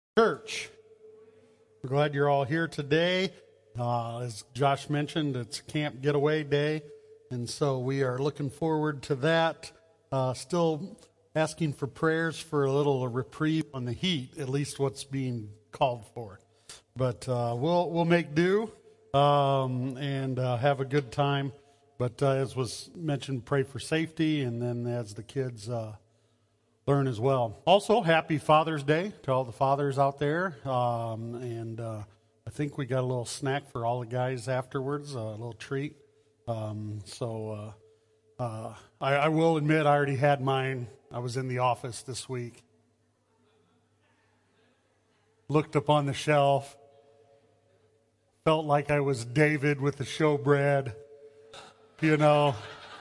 Church. We're glad you're all here today. As Josh mentioned, it's Camp Getaway Day, and so we are looking forward to that. Still asking for prayers for a little reprieve on the heat, at least what's being called for. But we'll make do and have a good time. But as was mentioned, pray for safety, and then as the kids learn as well. Also, happy Father's Day to all the fathers out there. I think we got a little snack for all the guys afterwards, a little treat. I will admit I already had mine. I was in the office this week. Looked up on the shelf. Felt like I was David with the showbread. You know.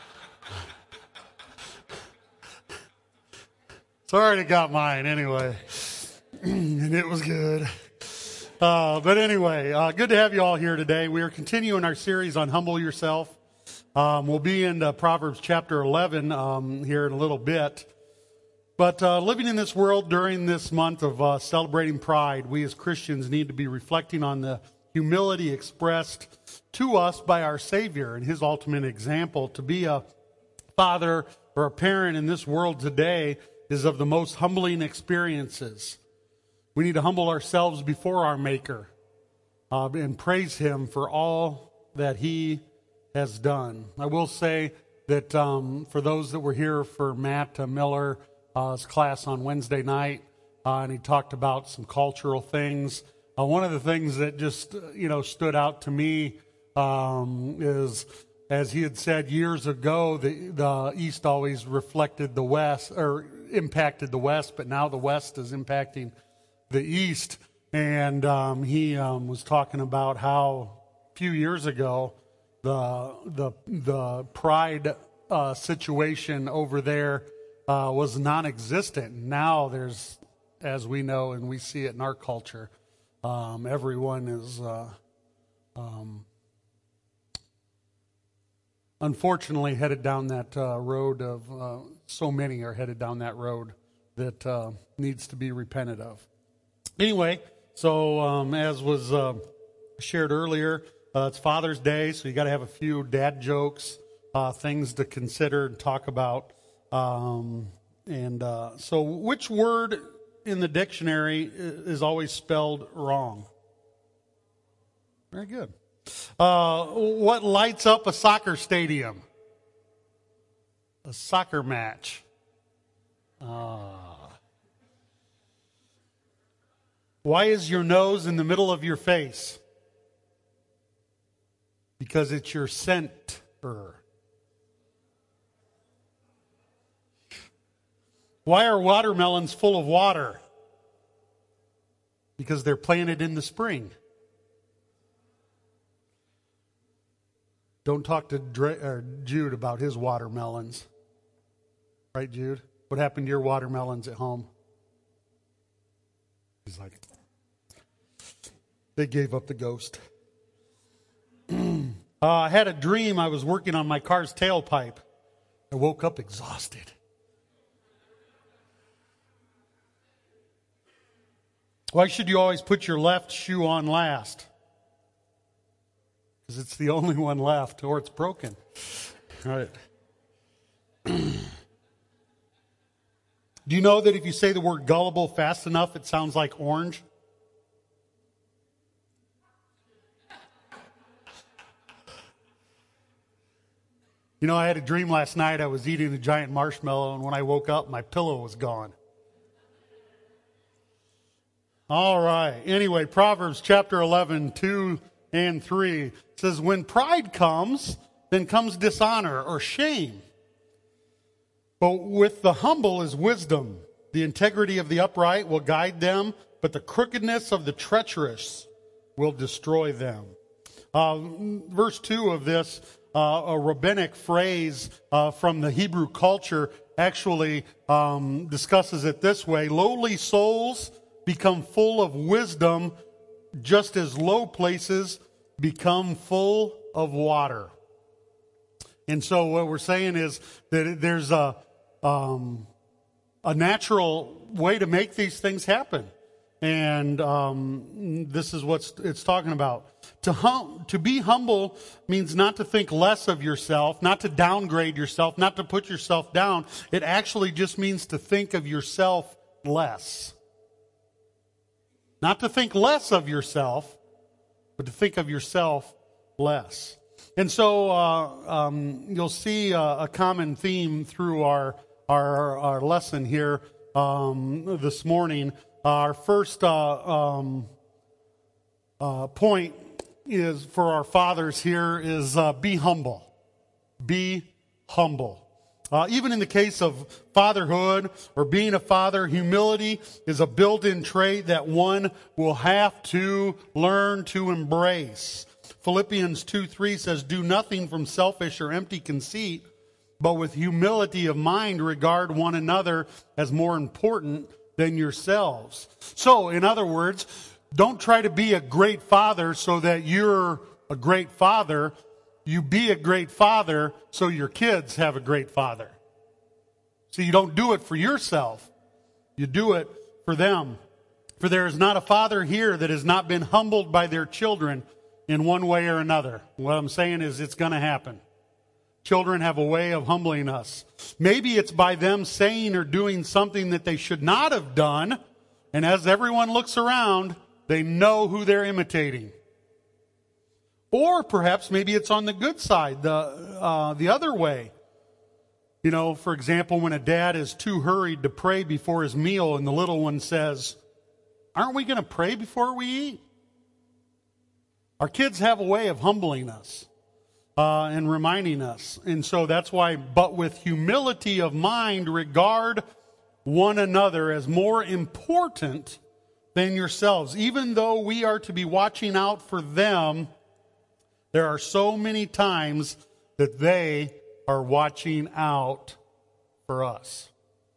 So I already got mine anyway, and it was good. But anyway, good to have you all here today. We are continuing our series on Humble Yourself. We'll be in Proverbs chapter 11 here in a little bit. But living in this world during this month of celebrating Pride, we as Christians need to be reflecting on the humility expressed to us by our Savior and His ultimate example. To be a father or a parent in this world today is of the most humbling experiences. We need to humble ourselves before our Maker and praise Him for all that He has done. I will say that for those that were here for Matt Miller's class on Wednesday night, and he talked about some cultural things, one of the things that just stood out to me is, as he had said years ago, the East always reflected the West, or impacted the West, but now the West is impacting the East. And he was talking about how a few years ago the pride situation over there was non-existent. Now there's, as we know and we see it in our culture, everyone is unfortunately headed down that road of, so many are headed down that road that needs to be repented of. Anyway, so as was shared earlier, it's Father's Day, so you got to have a few dad jokes, things to consider and talk about. So which word in the dictionary is always spelled wrong? Very good. What lights up a soccer stadium? A soccer match. Why is your nose in the middle of your face? Because it's your center. Why are watermelons full of water? Because they're planted in the spring. Don't talk to Jude about his watermelons. Right, Jude? What happened to your watermelons at home? He's like, they gave up the ghost. I had a dream I was working on my car's tailpipe. I woke up exhausted. Why should you always put your left shoe on last? Because it's the only one left, or it's broken. All right. Do you know that if you say the word gullible fast enough, it sounds like orange? You know, I had a dream last night. I was eating a giant marshmallow, and when I woke up, my pillow was gone. All right. Anyway, Proverbs chapter 11, 2 and 3 says, when pride comes, then comes dishonor or shame. But with the humble is wisdom. The integrity of the upright will guide them, but the crookedness of the treacherous will destroy them. Verse 2 of this, a rabbinic phrase from the Hebrew culture, actually discusses it this way: lowly souls become full of wisdom, just as low places become full of water. And so what we're saying is that there's a natural way to make these things happen. And this is what it's talking about. To be humble means not to think less of yourself, not to downgrade yourself, not to put yourself down. It actually just means to think of yourself less. Not to think less of yourself, but to think of yourself less. And so you'll see a common theme through our lesson here this morning. Our first point is for our fathers here is be humble. Be humble. Even in the case of fatherhood or being a father, humility is a built-in trait that one will have to learn to embrace. Philippians 2:3 says, "Do nothing from selfish or empty conceit, but with humility of mind regard one another as more important than yourselves." So, in other words, don't try to be a great father so that you're a great father. You be a great father so your kids have a great father. So you don't do it for yourself. You do it for them. For there is not a father here that has not been humbled by their children in one way or another. What I'm saying is it's going to happen. Children have a way of humbling us. Maybe it's by them saying or doing something that they should not have done. And as everyone looks around, they know who they're imitating. Or perhaps maybe it's on the good side, the other way. You know, for example, when a dad is too hurried to pray before his meal and the little one says, "Aren't we going to pray before we eat?" Our kids have a way of humbling us and reminding us. And so that's why, but with humility of mind, regard one another as more important than yourselves. Even though we are to be watching out for them, there are so many times that they are watching out for us.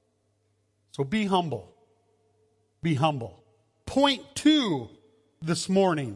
So be humble. Be humble. Point 2 this morning.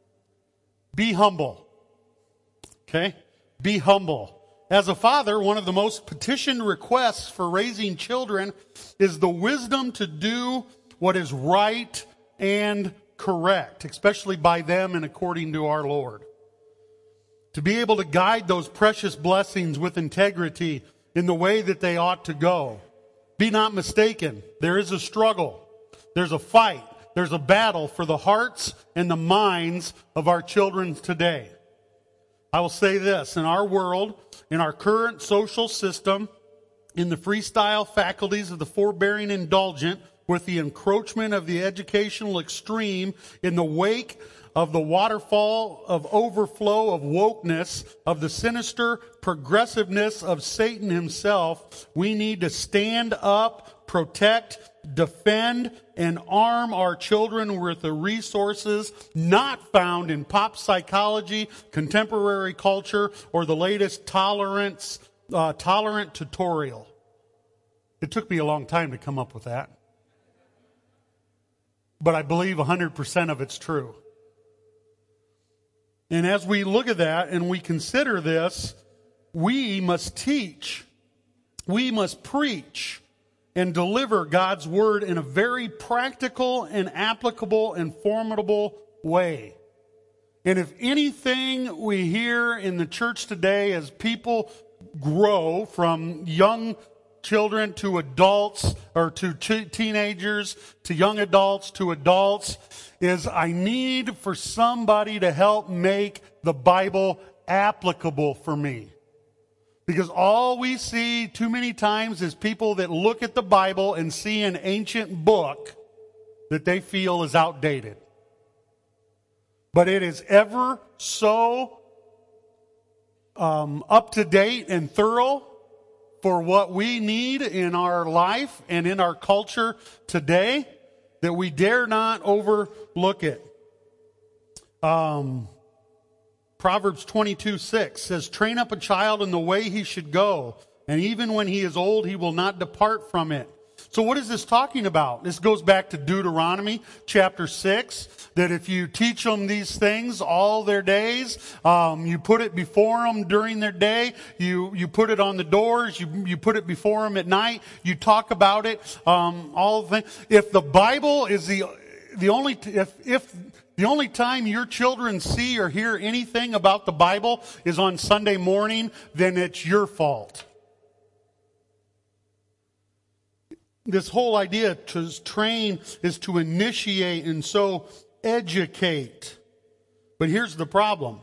Be humble. Okay? Be humble. As a father, one of the most petitioned requests for raising children is the wisdom to do what is right and correct, especially by them and according to our Lord. To be able to guide those precious blessings with integrity in the way that they ought to go. Be not mistaken. There is a struggle. There's a fight. There's a battle for the hearts and the minds of our children today. I will say this, in our world, in our current social system, in the freestyle faculties of the forbearing indulgent, with the encroachment of the educational extreme, in the wake of the waterfall of overflow of wokeness, of the sinister progressiveness of Satan himself, we need to stand up, protect, defend, and arm our children with the resources not found in pop psychology, contemporary culture, or the latest tolerant tutorial. It took me a long time to come up with that. But I believe 100% of it's true. And as we look at that and we consider this, we must teach, we must preach, and deliver God's word in a very practical and applicable and formidable way. And if anything we hear in the church today as people grow from young children to adults, or to teenagers, to young adults, to adults, is I need for somebody to help make the Bible applicable for me. Because all we see too many times is people that look at the Bible and see an ancient book that they feel is outdated. But it is ever so up to date and thorough for what we need in our life and in our culture today, that we dare not overlook it. Proverbs 22:6 says, "Train up a child in the way he should go, and even when he is old, he will not depart from it." So what is this talking about? This goes back to Deuteronomy chapter 6, that if you teach them these things all their days, you put it before them during their day, you put it on the doors, you put it before them at night, you talk about it, all the things. If the Bible is if the only time your children see or hear anything about the Bible is on Sunday morning, then it's your fault. This whole idea to train is to initiate and so educate. But here's the problem.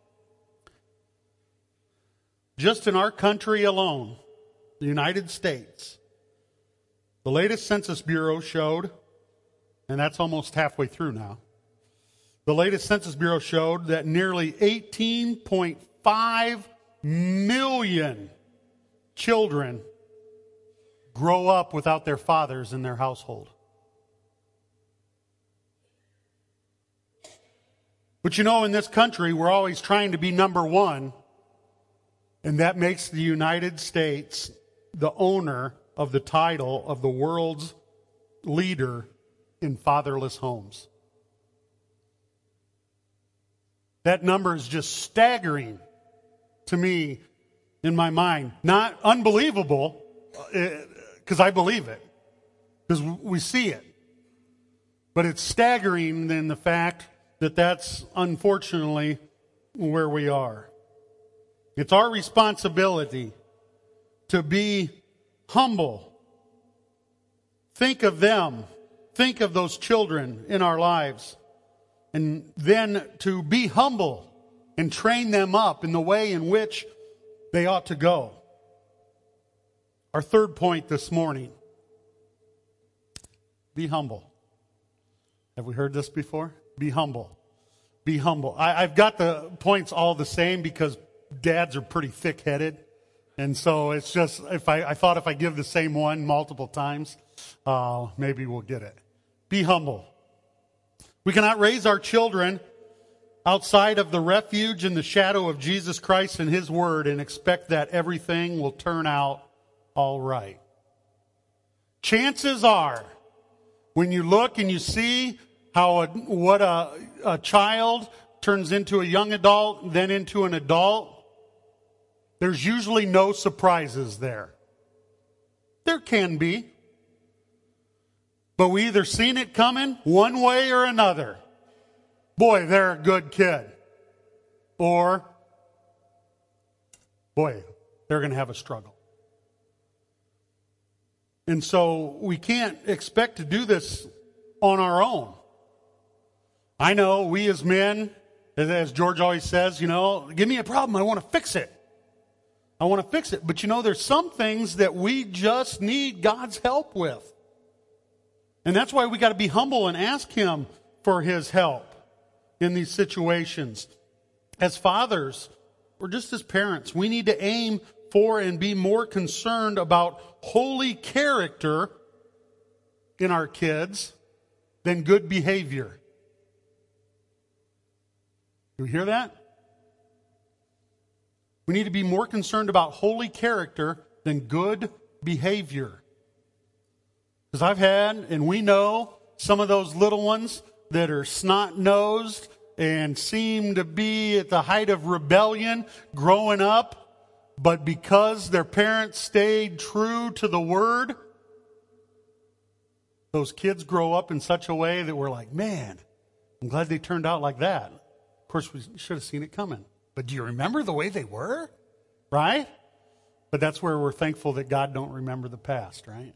Just in our country alone, the United States, the latest Census Bureau showed, and that's almost halfway through now, the latest Census Bureau showed that nearly 18.5 million children grow up without their fathers in their household. But you know, in this country, we're always trying to be number one, and that makes the United States the owner of the title of the world's leader in fatherless homes. That number is just staggering to me in my mind. Not unbelievable, because I believe it, because we see it. But it's staggering in the fact that that's unfortunately where we are. It's our responsibility to be humble. Think of them. Think of those children in our lives. And then to be humble and train them up in the way in which they ought to go. Our third point this morning. Be humble. Have we heard this before? Be humble. Be humble. I've got the points all the same because dads are pretty thick-headed. And so it's just, I thought if I give the same one multiple times, maybe we'll get it. Be humble. We cannot raise our children outside of the refuge and the shadow of Jesus Christ and His Word and expect that everything will turn out all right. Chances are, when you look and you see how what a child turns into a young adult, then into an adult, there's usually no surprises there. There can be. But we either seen it coming one way or another. Boy, they're a good kid. Or, boy, they're going to have a struggle. And so we can't expect to do this on our own. I know we as men, as George always says, give me a problem, I want to fix it. I want to fix it. But there's some things that we just need God's help with. And that's why we got to be humble and ask Him for His help in these situations. As fathers, or just as parents, we need to aim for and be more concerned about holy character in our kids than good behavior. Do you hear that? We need to be more concerned about holy character than good behavior. Because I've had, and we know, some of those little ones that are snot-nosed and seem to be at the height of rebellion growing up, but because their parents stayed true to the Word, those kids grow up in such a way that we're like, man, I'm glad they turned out like that. Of course, we should have seen it coming. But do you remember the way they were? Right? But that's where we're thankful that God don't remember the past, right?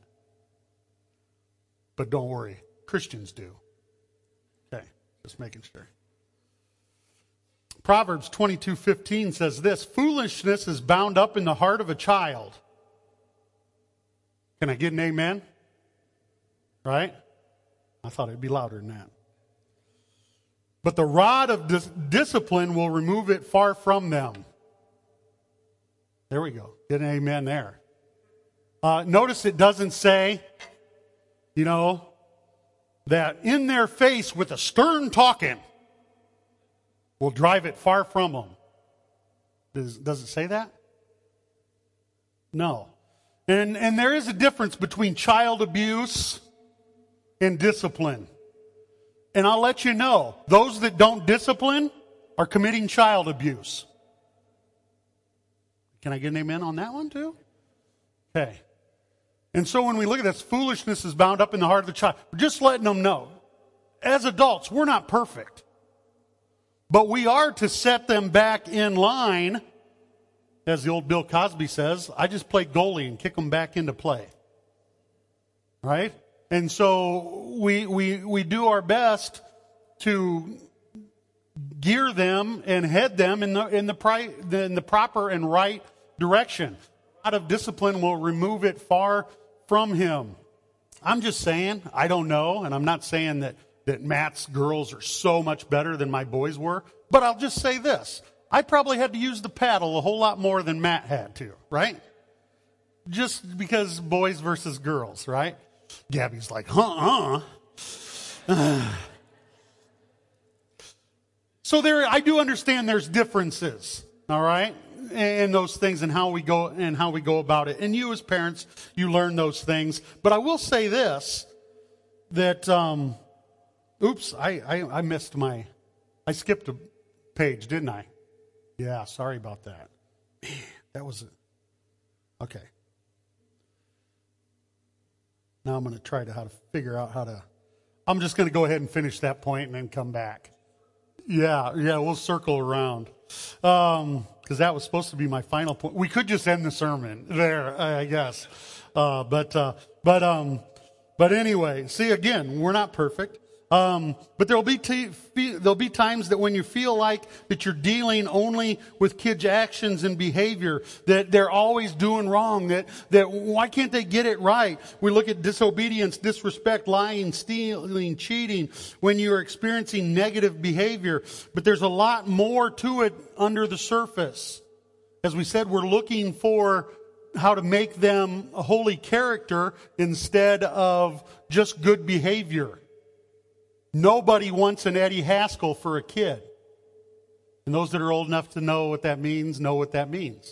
But don't worry, Christians do. Okay, just making sure. Proverbs 22:15 says this, foolishness is bound up in the heart of a child. Can I get an amen? Right? I thought it'd be louder than that. But the rod of discipline will remove it far from them. There we go. Get an amen there. Notice it doesn't say, that in their face with a stern talking will drive it far from them. Does it say that? No. And there is a difference between child abuse and discipline. And I'll let you know, those that don't discipline are committing child abuse. Can I get an amen on that one too? Okay. And so when we look at this, foolishness is bound up in the heart of the child. We're just letting them know. as adults, we're not perfect. But we are to set them back in line. As the old Bill Cosby says, I just play goalie and kick them back into play. Right? And so we do our best to gear them and head them in the proper and right direction. A lot of discipline will remove it far from him. I'm just saying, I don't know, and I'm not saying that Matt's girls are so much better than my boys were, but I'll just say this. I probably had to use the paddle a whole lot more than Matt had to, right? Just because boys versus girls, right? Gabby's like, So I do understand there's differences, all right, in those things and how we go about it. And you as parents, you learn those things. But I will say this, that, I skipped a page, didn't I? Yeah, sorry about that. Man, that was it. Okay. Now I'm going to try to figure out I'm just going to go ahead and finish that point and then come back. Yeah, we'll circle around. Because that was supposed to be my final point. We could just end the sermon there, I guess. But anyway, see, again, we're not perfect. But there'll be times that when you feel like that you're dealing only with kids' actions and behavior, that they're always doing wrong, that why can't they get it right? We look at disobedience, disrespect, lying, stealing, cheating, when you're experiencing negative behavior. But there's a lot more to it under the surface. As we said, we're looking for how to make them a holy character instead of just good behavior. Nobody wants an Eddie Haskell for a kid. And those that are old enough to know what that means, know what that means.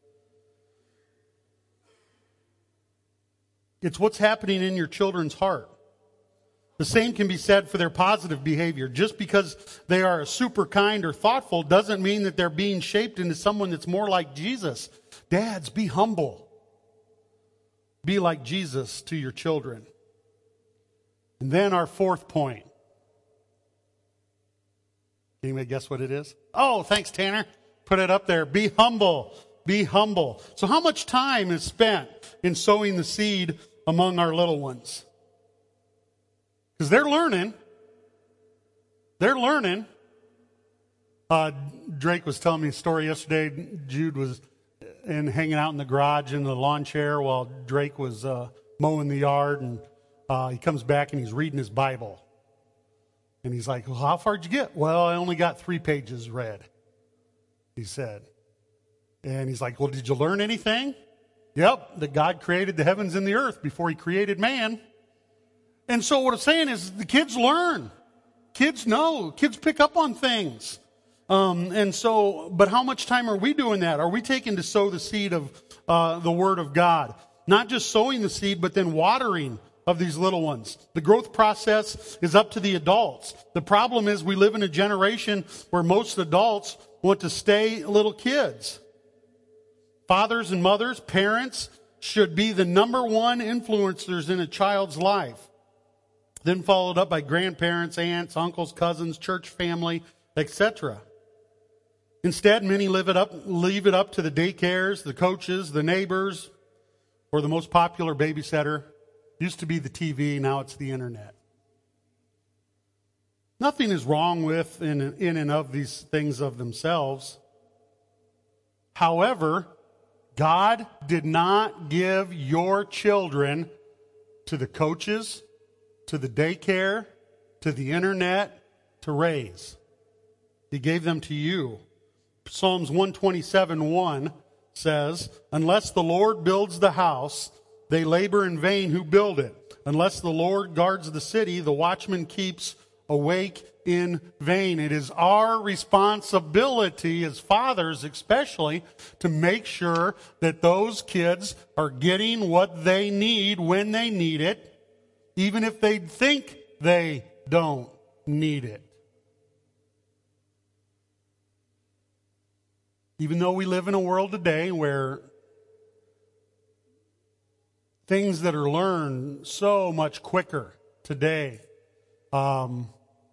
It's what's happening in your children's heart. The same can be said for their positive behavior. Just because they are super kind or thoughtful doesn't mean that they're being shaped into someone that's more like Jesus. Dads, be humble. Be like Jesus to your children. And then our fourth point. Can anybody guess what it is? Oh, thanks, Tanner. Put it up there. Be humble. Be humble. So how much time is spent in sowing the seed among our little ones? Because they're learning. They're learning. Drake was telling me a story yesterday. Jude was hanging out in the garage in the lawn chair while Drake was mowing the yard. And he comes back and he's reading his Bible. And he's like, well, how far did you get? Well, I only got 3 pages read, he said. And he's like, well, did you learn anything? Yep, that God created the heavens and the earth before he created man. And so what I'm saying is the kids learn. Kids know. Kids pick up on things. But how much time are we doing that? Are we taking to sow the seed of the Word of God? Not just sowing the seed, but then watering of these little ones. The growth process is up to the adults. The problem is we live in a generation where most adults want to stay little kids. Fathers and mothers, parents, should be the number one influencers in a child's life. Then followed up by grandparents, aunts, uncles, cousins, church family, etc. Instead, many leave it up to the daycares, the coaches, the neighbors, or the most popular babysitter. Used to be the TV, now it's the internet. Nothing is wrong with in and of these things of themselves. However, God did not give your children to the coaches, to the daycare, to the internet to raise. He gave them to you. Psalms 127:1 says, unless the Lord builds the house, they labor in vain who build it. Unless the Lord guards the city, the watchman keeps awake in vain. It is our responsibility as fathers especially to make sure that those kids are getting what they need when they need it, even if they think they don't need it. Even though we live in a world today where things that are learned so much quicker today mom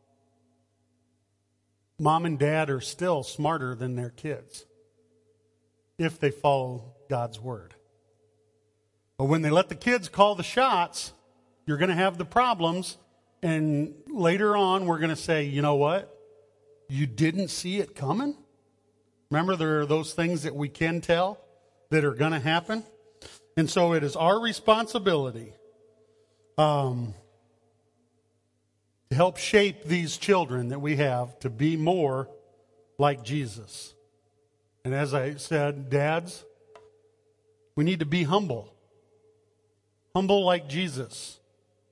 and dad are still smarter than their kids if they follow God's word. But when they let the kids call the shots, you're going to have the problems. And later on, we're going to say, you know what? You didn't see it coming? Remember, there are those things that we can tell that are going to happen. And so it is our responsibility to help shape these children that we have to be more like Jesus. And as I said, dads, we need to be humble. Humble like Jesus.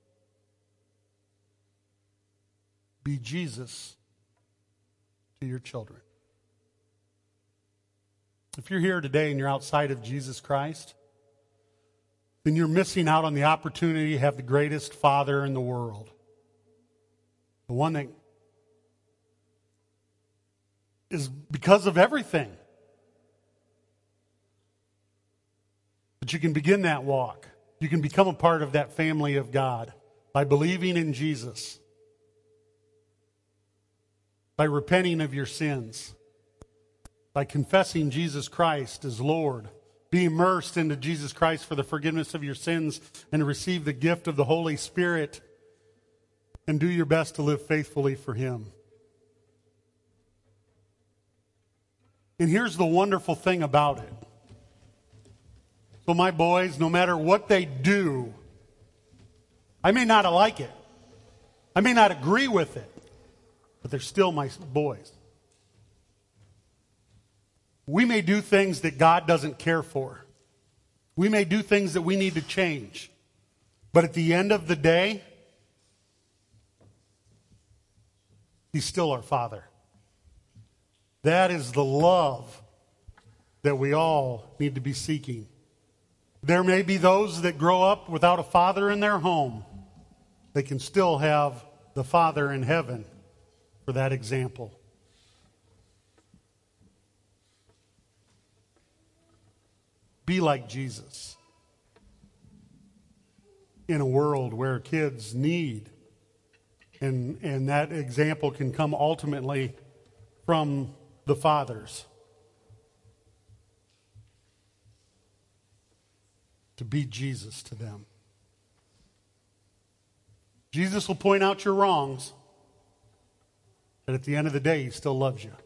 Be Jesus to your children. If you're here today and you're outside of Jesus Christ, then you're missing out on the opportunity to have the greatest father in the world. The one that is because of everything. But you can begin that walk. You can become a part of that family of God by believing in Jesus, by repenting of your sins, by confessing Jesus Christ as Lord, be immersed into Jesus Christ for the forgiveness of your sins, and receive the gift of the Holy Spirit, and do your best to live faithfully for Him. And here's the wonderful thing about it. So my boys, no matter what they do, I may not like it. I may not agree with it, but they're still my boys. We may do things that God doesn't care for. We may do things that we need to change. But at the end of the day, He's still our Father. That is the love that we all need to be seeking. There may be those that grow up without a father in their home. They can still have the Father in heaven for that example. Be like Jesus in a world where kids need, and that example can come ultimately from the fathers. To be Jesus to them. Jesus will point out your wrongs, but at the end of the day, He still loves you.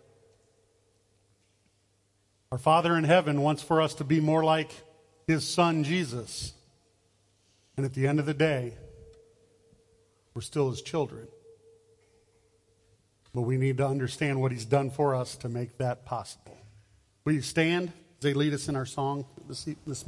Our Father in heaven wants for us to be more like His Son, Jesus. And at the end of the day, we're still His children. But we need to understand what He's done for us to make that possible. Will you stand as they lead us in our song this